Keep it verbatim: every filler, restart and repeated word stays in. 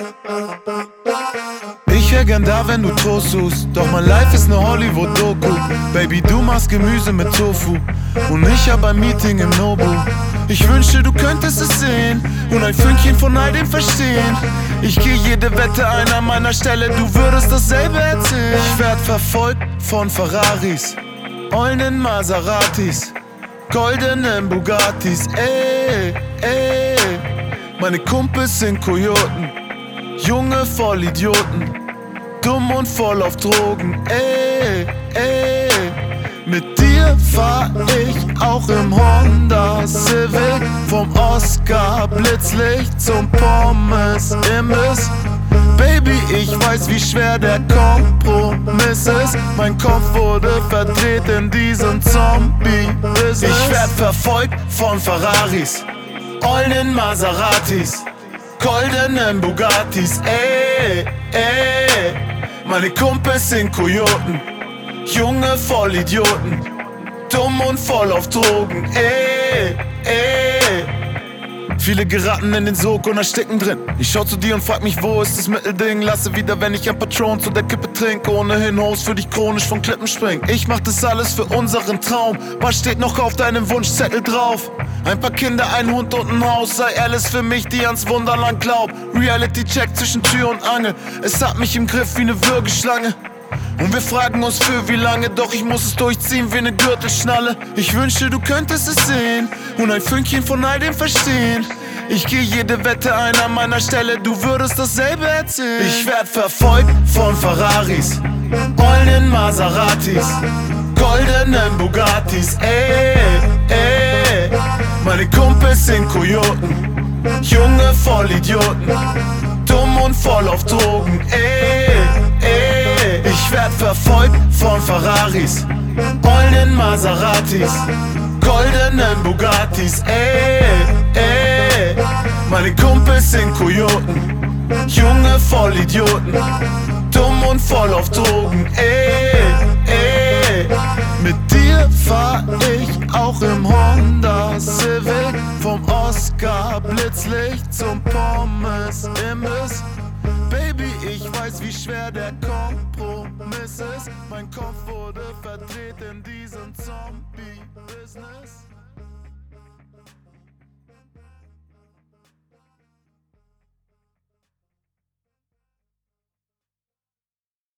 Ich wär gern da, wenn du Trost suchst, doch mein Life ist ne Hollywood-Doku. Baby, du machst Gemüse mit Tofu und ich hab ein Meeting im Nobu. Ich wünschte, du könntest es sehen und ein Fünkchen von all dem verstehen. Ich geh jede Wette ein an meiner Stelle, du würdest dasselbe erzählen. Ich werd verfolgt von Ferraris, ollen Maseratis, goldenen Bugattis, ey, ey. Meine Kumpels sind Kojoten, junge Vollidioten, dumm und voll auf Drogen, ey, ey. Mit dir fahr ich auch im Honda Civic, vom Oscar Blitzlicht zum Pommes Imbiss. Baby, ich weiß, wie schwer der Kompromiss ist. Mein Kopf wurde verdreht in diesem Zombie-Business. Ich werd verfolgt von Ferraris, ollen Maseratis, goldenen Bugattis, ey, ey. Meine Kumpels sind Kojoten, junge Vollidioten, dumm und voll auf Drogen, ey, ey. Viele geraten in den Sog und ersticken drin. Ich schau zu dir und frag mich, wo ist das Mittelding? Lasse wieder, wenn ich ein Patron zu der Kippe trinke. Ohnehin Host für dich chronisch von Klippen springen. Ich mach das alles für unseren Traum. Was steht noch auf deinem Wunschzettel drauf? Ein paar Kinder, ein Hund und ein Haus. Sei Alice für mich, die ans Wunderland glaubt. Reality-Check zwischen Tür und Angel. Es hat mich im Griff wie ne Würgeschlange. Und wir fragen uns für wie lange, doch ich muss es durchziehen wie ne Gürtelschnalle. Ich wünschte, du könntest es sehen und ein Fünkchen von all dem verstehen. Ich geh jede Wette ein an meiner Stelle, du würdest dasselbe erzählen. Ich werd verfolgt von Ferraris, ollen Maseratis, goldenen Bugattis, ey, ey. Meine Kumpels sind Kojoten, junge Vollidioten, dumm und voll auf Drogen, ey, ey. Ich werd verfolgt von Ferraris, ollen Maseratis, goldenen Bugattis, ey, ey. Meine Kumpels sind Kojoten, junge Vollidioten, dumm und voll auf Drogen, ey, ey. Mit dir fahr ich auch im Honda Civic, vom Oscar Blitzlicht zum Pommes Imbiss. Baby, ich weiß, wie schwer der Kompromiss ist. Mein Kopf wurde verdreht in diesem Zombie-Business.